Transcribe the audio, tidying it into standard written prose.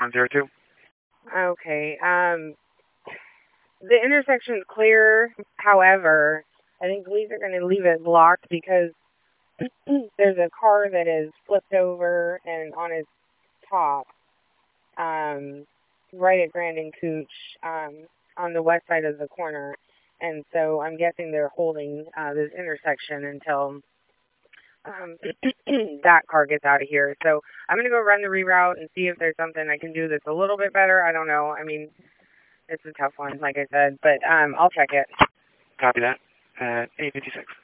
102. Okay. The intersection's clear. However, I think police are going to leave it blocked because there's a car that is flipped over and on its top, right at Grand and Cooch, on the west side of the corner. And so I'm guessing they're holding this intersection until that car gets out of here. So I'm going to go run the reroute and see if there's something I can do that's a little bit better. I don't know. I mean, it's a tough one, like I said, but I'll check it. Copy that. 856.